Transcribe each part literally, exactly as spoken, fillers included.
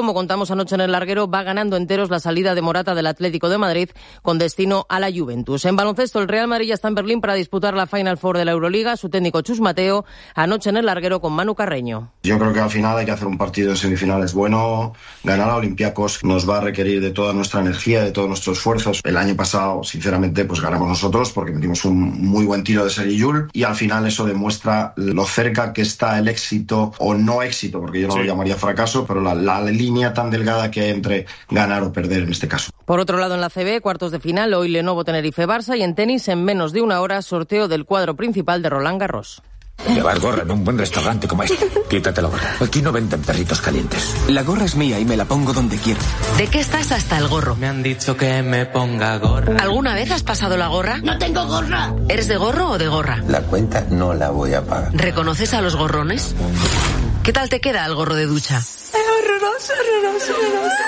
como contamos anoche en el larguero, va ganando enteros la salida de Morata del Atlético de Madrid con destino a la Juventus. En baloncesto, el Real Madrid ya está en Berlín para disputar la Final Four de la Euroliga. Su técnico Chus Mateo, anoche en el larguero con Manu Carreño. Yo creo que al final hay que hacer un partido de semifinales bueno. Ganar a Olympiacos nos va a requerir de toda nuestra energía, de todos nuestros esfuerzos. El año pasado, sinceramente, pues ganamos nosotros porque metimos un muy buen tiro de Sergi-Llull, y al final eso demuestra lo cerca que está el éxito o no éxito, porque yo no sí. lo llamaría fracaso, pero la, la línea tan delgada que hay entre ganar o perder en este caso. Por otro lado, en la C B, cuartos de final, hoy Lenovo Tenerife-Barça, y en tenis, en menos de una hora, sorteo del cuadro principal de Roland Garros. Llevar gorra en un buen restaurante como este. Quítate la gorra. Aquí no venden perritos calientes. La gorra es mía y me la pongo donde quiero. ¿De qué estás hasta el gorro? Me han dicho que me ponga gorra. ¿Alguna vez has pasado la gorra? ¡No tengo gorra! ¿Eres de gorro o de gorra? La cuenta no la voy a pagar. ¿Reconoces a los gorrones? ¿Qué tal te queda el gorro de ducha? Es horroroso, horroroso, horroroso.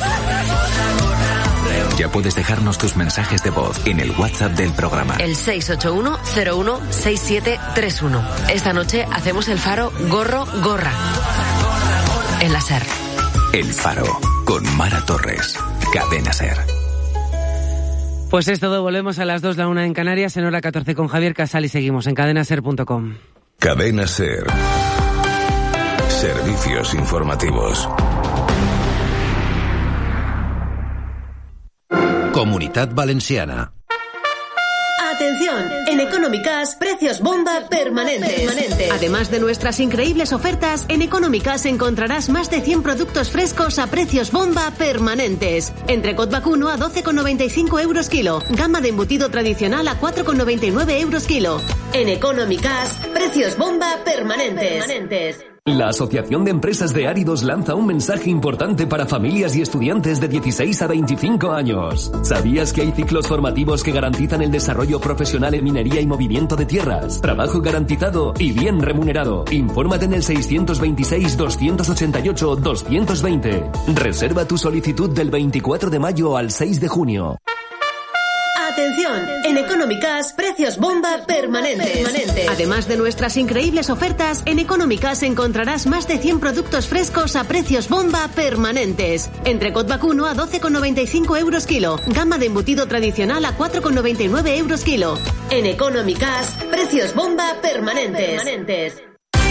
Ya puedes dejarnos tus mensajes de voz en el WhatsApp del programa. El seis ocho uno cero uno seis siete tres uno. Esta noche hacemos el Faro Gorro Gorra. En la SER. El Faro, con Mara Torres. Cadena SER. Pues es todo, volvemos a las dos, la una en Canarias, en hora catorce con Javier Casal, y seguimos en cadena ser punto com. Cadena SER. Servicios informativos. Comunitat Valenciana. Atención, en Económicas, precios bomba permanentes. permanentes. Además de nuestras increíbles ofertas, en Económicas encontrarás más de cien productos frescos a precios bomba permanentes. Entrecot vacuno a doce con noventa y cinco euros kilo. Gama de embutido tradicional a cuatro con noventa y nueve euros kilo. En Económicas, precios bomba permanentes. permanentes. La Asociación de Empresas de Áridos lanza un mensaje importante para familias y estudiantes de dieciséis a veinticinco años. ¿Sabías que hay ciclos formativos que garantizan el desarrollo profesional en minería y movimiento de tierras? Trabajo garantizado y bien remunerado. Infórmate en el seiscientos veintiséis, doscientos ochenta y ocho, doscientos veinte. Reserva tu solicitud del veinticuatro de mayo al seis de junio. Atención, en Económicas, precios bomba permanentes. permanentes. Además de nuestras increíbles ofertas, en Económicas encontrarás más de cien productos frescos a precios bomba permanentes. Entrecot vacuno a doce con noventa y cinco euros kilo. Gama de embutido tradicional a cuatro con noventa y nueve euros kilo. En Económicas, precios bomba permanentes. permanentes.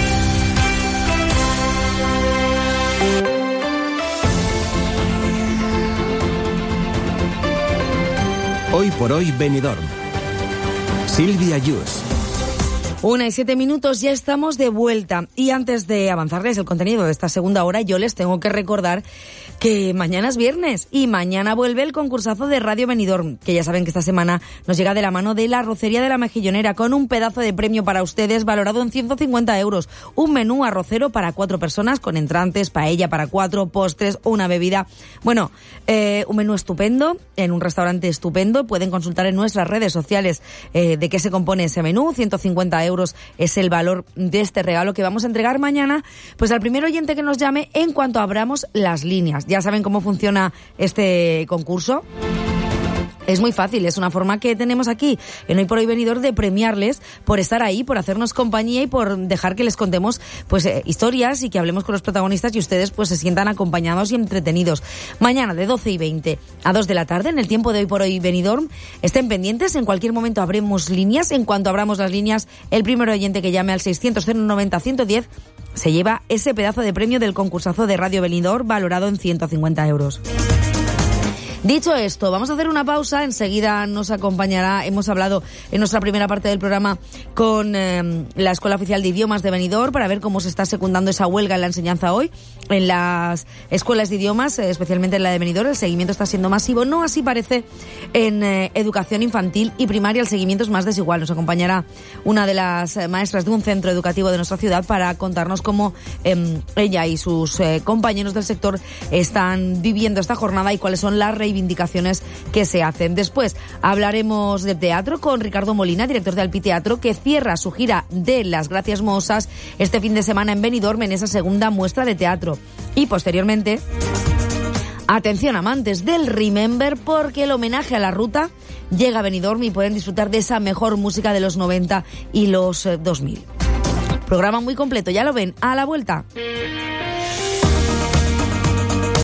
Hoy por hoy Benidorm. Silvia Yus. Una y siete minutos, ya estamos de vuelta. Y antes de avanzarles el contenido de esta segunda hora, yo les tengo que recordar que mañana es viernes y mañana vuelve el concursazo de Radio Benidorm, que ya saben que esta semana nos llega de la mano de la Arrocería de la Mejillonera, con un pedazo de premio para ustedes valorado en ciento cincuenta euros. Un menú arrocero para cuatro personas, con entrantes, paella para cuatro, postres, una bebida. Bueno, eh, un menú estupendo, en un restaurante estupendo. Pueden consultar en nuestras redes sociales eh, de qué se compone ese menú. ciento cincuenta euros es el valor de este regalo que vamos a entregar mañana, pues al primer oyente que nos llame en cuanto abramos las líneas. Ya saben cómo funciona este concurso. Es muy fácil, es una forma que tenemos aquí en Hoy por Hoy Benidorm de premiarles por estar ahí, por hacernos compañía y por dejar que les contemos pues eh, historias y que hablemos con los protagonistas y ustedes pues se sientan acompañados y entretenidos. Mañana de doce y veinte a dos de la tarde, en el tiempo de Hoy por Hoy Benidorm, estén pendientes, en cualquier momento abremos líneas. En cuanto abramos las líneas, el primer oyente que llame al seiscientos, cero noventa, ciento diez se lleva ese pedazo de premio del concursazo de Radio Benidorm valorado en ciento cincuenta euros. Dicho esto, vamos a hacer una pausa, enseguida nos acompañará, hemos hablado en nuestra primera parte del programa con eh, la Escuela Oficial de Idiomas de Benidorm para ver cómo se está secundando esa huelga en la enseñanza hoy en las escuelas de idiomas, eh, especialmente en la de Benidorm. El seguimiento está siendo masivo, no así parece en eh, educación infantil y primaria, el seguimiento es más desigual. Nos acompañará una de las maestras de un centro educativo de nuestra ciudad para contarnos cómo eh, ella y sus eh, compañeros del sector están viviendo esta jornada y cuáles son las reivindicaciones reivindicaciones que se hacen. Después hablaremos de teatro con Ricardo Molina, director de Alpi Teatro, que cierra su gira de Las Gracias Mohosas este fin de semana en Benidorm en esa segunda muestra de teatro. Y posteriormente, atención amantes del Remember, porque el homenaje a la ruta llega a Benidorm y pueden disfrutar de esa mejor música de los noventa y los dos mil. Programa muy completo, ya lo ven, a la vuelta.